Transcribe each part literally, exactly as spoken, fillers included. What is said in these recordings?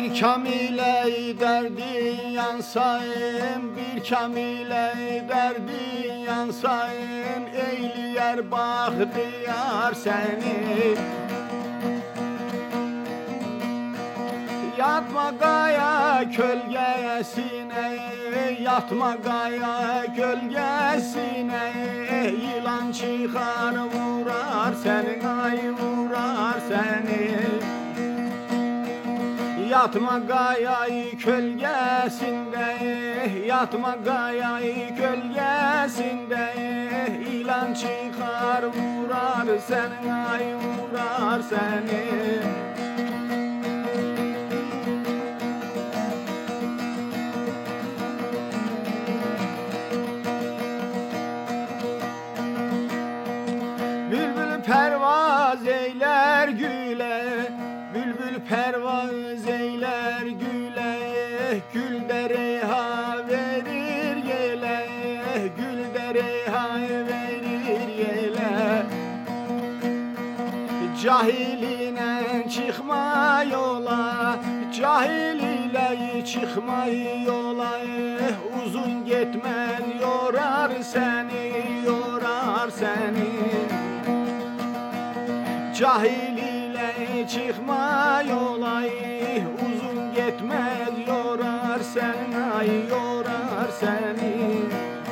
Bir kamile derdi yansayım, bir kamile derdi yansayım, eyleyər bahtiyar seni. Yatma qaya kölgesine, yatma qaya gölgesine, yılan çıxar vurar seni, ay vurar seni. Yatma gayayı kölgesinde, yatma gayayı kölgesinde, ilan çıkar vurar seni, ay vurar seni. Bülbül pervaz eyler güle, bülbül pervaz eyler güle, gülde reha verir yele, gülde reha verir yele. Cahiline çıkma yola, cahil ile çıkma yola, uzun gitmen yorar seni, yorar seni. Cahil ile çıkma yola, uzun gitmez yorar seni, ay yorar seni.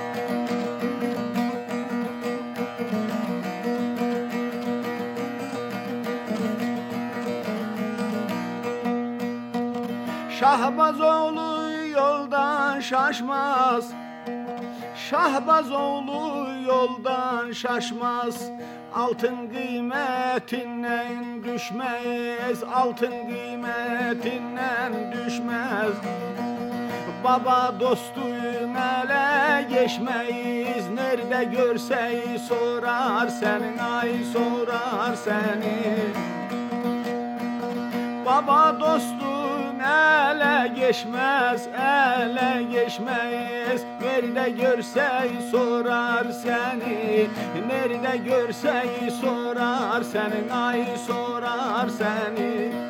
Şahbazoğlu yoldan şaşmaz, Şahbazoğlu yoldan şaşmaz, altın kıymetinden düşmez, altın kıymetinden düşmez. Baba dostu ele geçmeyiz, nerede görseyi sorar senin, ay sorar seni. Baba dostu ele geçmez, ele geçmeyiz, nerede görseyi sorar seni, nerede görseyi sorar senin, ay sorar seni.